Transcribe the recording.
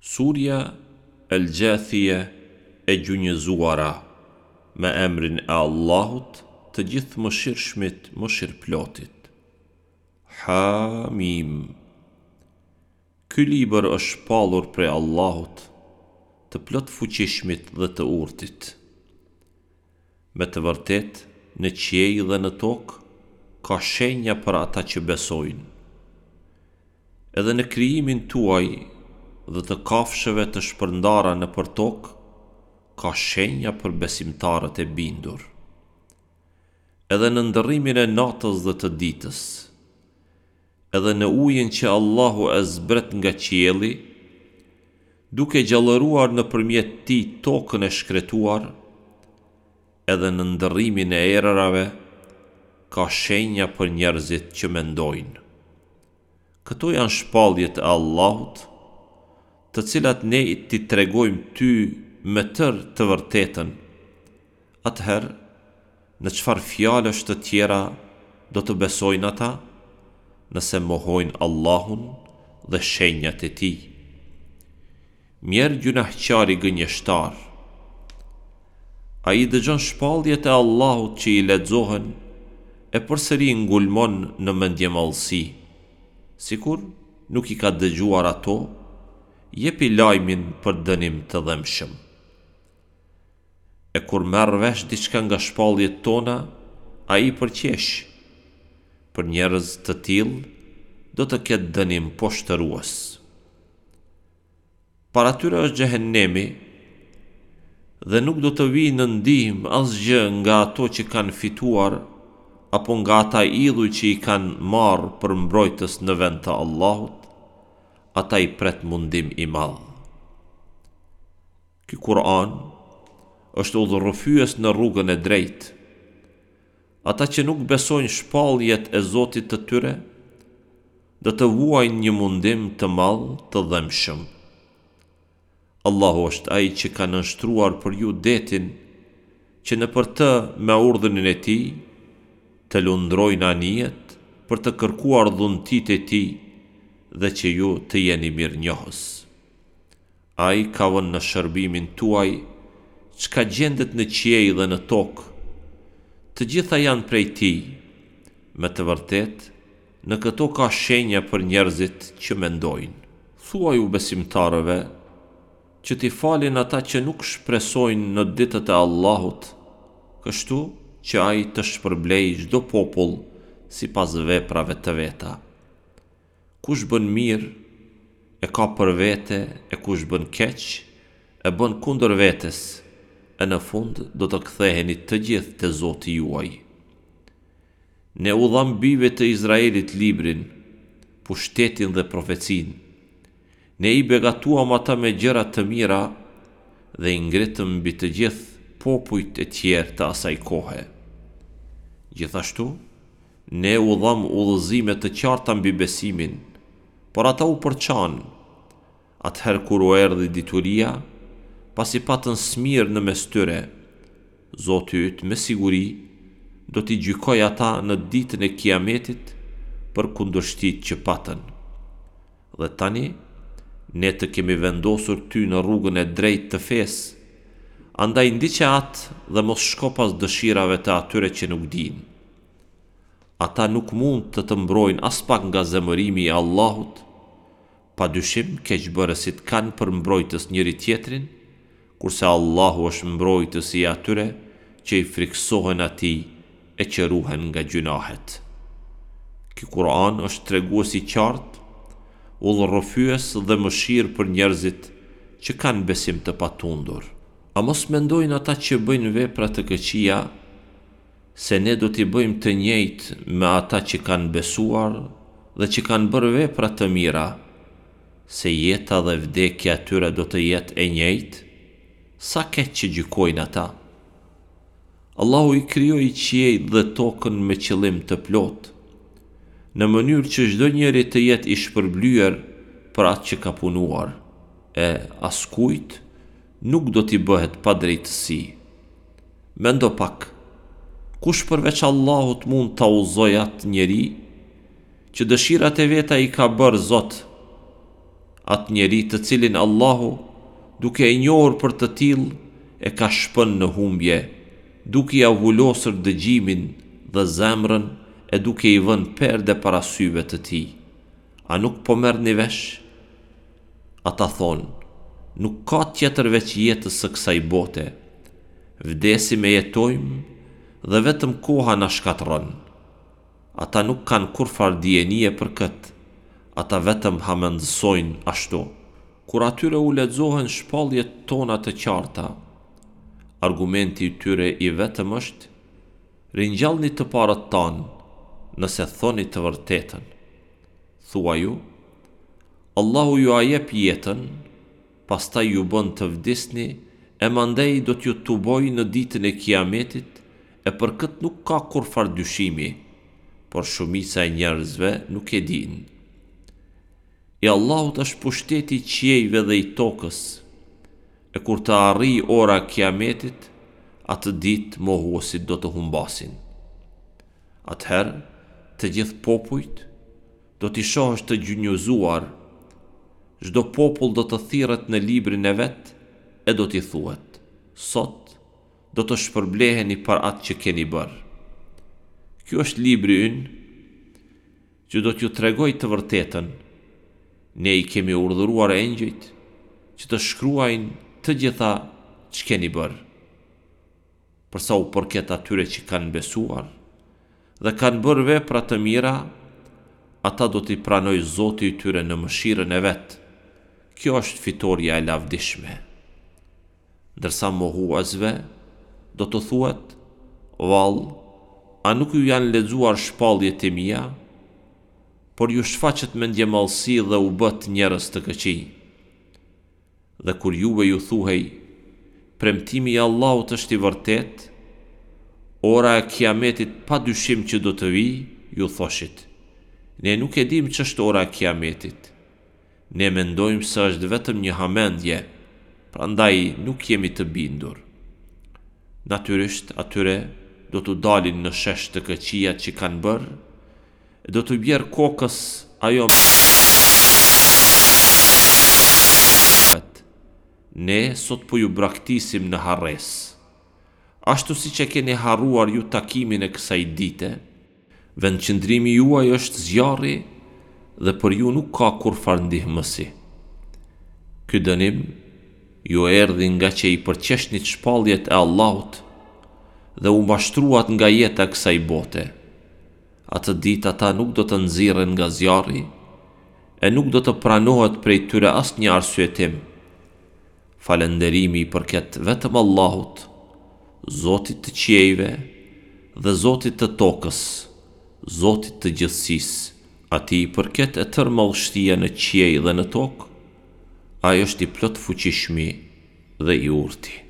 Surja El Gjathije e gjunjëzuara, me emrin e Allahut, të gjithë mëshirshmit, mëshirëplotit. Hamim. Ky libër është shpallur prej Allahut, të plot fuqishmit dhe të urtit. Me të vërtet, në qiell dhe në tokë ka shenja për ata që besojnë. Edhe në krijimin tuaj dhe të kafshëve të shpërndara në për tokë, ka shenja për besimtarët e bindur. Edhe në ndërrimin e natës dhe të ditës, edhe në ujin që Allahu e zbret nga qielli, duke gjallëruar nëpërmjet tij tokën e shkretuar, edhe në ndërrimin e erërave, ka shenja për njerëzit që mendojnë. Këto janë shpalljet e Allahut, të cilat ne t'i tregojmë ty me tërë të vërtetën. Atëherë, në çfarë fjalësh të tjera do të besojnë ata, nëse mohojnë Allahun dhe shenjat e tij? Mjerë gjunahqari gënjeshtar. Ai dëgjon shpalljet e Allahut që i lexohen e përsëri ngulmon në mendjemallësi. Sikur nuk i ka dëgjuar ato, jepi lajmin për dënim të dhëmshëm. E kur merr vesh diçka nga shpalljet tona, ai përqesh. Për njerëz të tillë do të ketë dënim poshtërues. Para tyre është xhehenemi, dhe nuk do të vijë në ndihmë asgjë nga ato që kanë fituar, apo nga ata idhuj që i kanë marrë për mbrojtës në vend të Allahut, ata i pret mundim i madh. Ky Kur'an është udhërrëfyes në rrugën e drejtë. Ata që nuk besojnë shpalljet e Zotit të tyre, do të vuajnë një mundim të madh të dhëmshëm. Allahu është ai që ka nënshtruar për ju detin, që nëpër të me urdhënin e tij të lundrojnë anijet për të kërkuar dhuntit e tij dhe që ju të jeni mirënjohës. Ai ka vënë në shërbimin tuaj çka gjendet në qiell dhe në tokë. Të gjitha janë prej tij. Me të vërtetë, në këto ka shenja për njerëzit që mendojnë. Thuaj u besimtarëve që t'i falin ata që nuk shpresojnë në ditët e Allahut, kështu që ai të shpërblej çdo popull sipas veprave të veta. Kush bën mirë, e ka për vete, e kush bën keq, e bën kundër vetes, e në fund do të ktheheni të gjithë te Zoti juaj. Ne u dham bijve të Izraelit librin, pushtetin dhe profecinë. Ne i begatuam ata me gjëra të mira dhe i ngritëm mbi të gjithë popujt e tjerë të asaj kohe. Gjithashtu, ne u dham udhëzime të qarta mbi besimin, por ata u përçanë. Atëherë kur u erdhi dituria, pasi patën smirë në mes tyre, Zoti yt me siguri do t'i gjykoj ata në ditën e Kiametit për kundërshtitë që patën. Dhe tani, ne të kemi vendosur ty në rrugën e drejtë të fesë, andaj ndiqe atë dhe mos shko pas dëshirave të atyre që nuk dinë. Ata nuk mund të mbrojnë as pak nga zemërimi i Allahut, pa dyshim keqbërësit kanë për mbrojtës njëri tjetrin, kurse Allahu është mbrojtës i atyre që i friksohen atij e që ruhen nga gjunahet. Ky Kur'an është tregues i qartë, udhërrëfyes dhe mëshirë për njerëzit që kanë besim të patundur. A mos mendojnë ata që bëjnë vepra të këqija se ne do t'i bëjmë të njëjtë me ata që kanë besuar dhe që kanë bërë vepra të mira, se jeta dhe vdekja atyre do të jetë e njëjtë? Sa keq që gjykojnë ata. Allahu i krijoi qiell dhe tokën me qëllim të plotë, në mënyrë që çdo njeri të jetë i shpërblyer për atë që ka punuar, e askujt nuk do t'i bëhet pa drejtësi. Mendo pak, kush përveç Allahut mund ta udhëzojë atë njeri që dëshirat e veta i ka bërë Zot? atë njeri të cilin Allahu, duke e njohur për të tillë, e ka shpën në humbje, duke ja vullosur dëgjimin dhe zemrën e duke i vënë perde para syve të tij. A nuk po merrni vesh? Ata thonë, nuk ka tjetër veç jetës së kësaj bote. Vdesim e jetojmë dhe vetëm koha na shkatërron. Ata nuk kanë kurfar dijenie për këtë. Ata vetëm hamendësojnë ashtu. Kur atyre u lexohen shpalljet tona të qarta, argumenti i tyre i vetëm është: ringjallni të parët tanë, nëse thoni të vërtetën. Thua ju, Allahu ju a jep jetën, pastaj ju bën të vdisni, e mandej do t'ju tuboj në ditën e kiametit, e për këtë nuk ka kurfar dyshimi, por shumica e njerëzve nuk e dinë. I Allahut është pushteti i qiejve dhe i tokës, e kur të arrijë ora e kiametit, atë ditë mohuesit do të humbasin. Atëherë, të gjithë popujt do t'i shohësh të gjynjëzuar, çdo popull do të thirret në librin e vet e do t'i thuhet: sot do të shpërbleheni për atë që keni bërë. Ky është libri ynë që do t'ju tregoj të vërtetën. Ne i kemi urdhëruar engjëjt që të shkruajnë të gjitha që keni bërë. Përsa u përket atyre që kanë besuar dhe kanë bërë vepra të mira, ata do t'i pranoj Zoti i tyre në mëshirën e vet. Kjo është fitoria e lavdishme. Ndërsa mohuesve do të thuhet: vallë, a nuk ju janë lexuar shpalljet e mia? Por ju shfaqet mendjemallësi dhe u bët njerëz të këqij. Dhe kur juve ju thuhej: premtimi i Allahut është i vërtet, ora e kiametit pa dyshim që do të vijë, ju thoshit: ne nuk e dim ç'është ora e kiametit. Ne mendojmë se është vetëm një hamendje, prandaj nuk jemi të bindur. Natyrisht atyre do t'u dalin në shesh të këqija që kanë bërë, e do t'u bjerë kokës ajo ne sot po ju braktisim në harres. Ashtu si që keni harruar ju takimin e kësaj dite, vendqëndrimi juaj është zjarri dhe për ju nuk ka kurfar ndihmësi. Ky dënim ju erdhi nga që i përqeshnit shpalljet e Allahut dhe u mbashtruat nga jeta kësaj bote. Atë ditë ata nuk do të nxirren nga zjarri e nuk do të pranohet prej tyre asnjë arsyetim. Falënderimi i përket vetëm Allahut, Zotit të qiejve dhe Zotit të tokës, Zotit të gjithësisë. Atij i përket e tërë madhështia në qiej dhe në tokë, ai është i plot fuqishmi dhe i urti.